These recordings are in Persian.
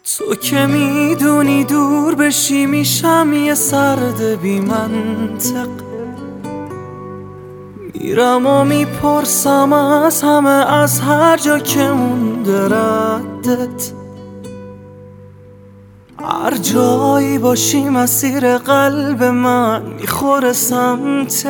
تو که میدونی دور بشی میشم یه سرد بی منطق. میرم و میپرسم از همه، از هر جا که مونده ردت. هر جایی باشی مسیر قلب من میخوره سمتت.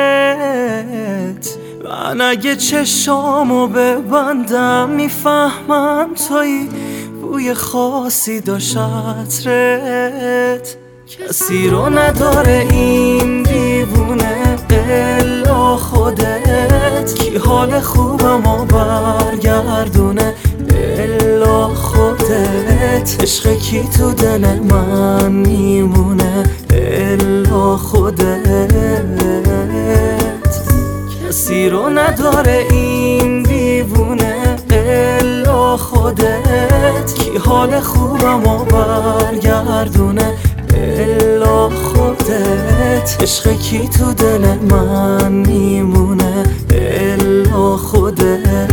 من اگه چشامو ببندم میفهمم تویی، بوی خاصی داشت عطرت. کسی رو نداره این دیوونه الا خودت. کی حال خوبمو برگردونه الا خودت. عشق کی تو دل من میمونه الا خودت. کسی رو نداره این دیوونه الا خودت. کی حال خوبمو برگردونه الا خودت. عشق کی تو دل من میمونه الا خودت.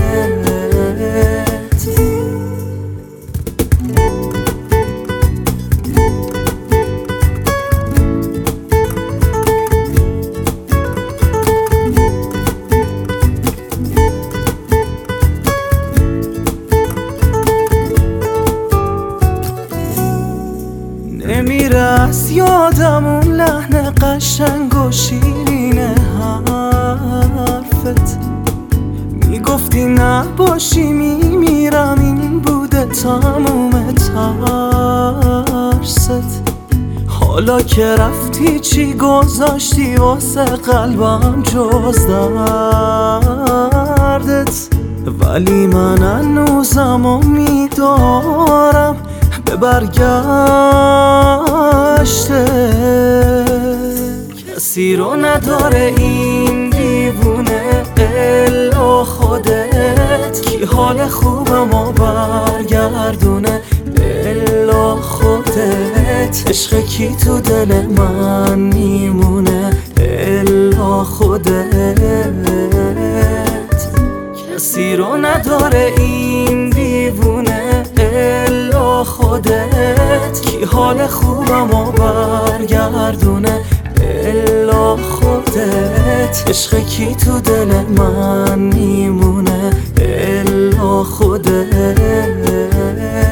نمیره از یادم اون لحن قشنگ و شیرین حرفت. میگفتی نباشی میمیرم، این بوده تموم ترست. حالا که رفتی چی گذاشتی واسه قلبم جز دردت؟ ولی من هنوزم امیدوارم به برگشته. کسی رو نداره این دیوونه الا خودت. کی حال خوبمو برگردونه الا خودت. عشق کی تو دل من میمونه الا خودت. کسی رو نداره این دیوونه الا خودت. کی حال خوبمو برگردونه الا خودت. عشق کی تو دل من میمونه الا خودت.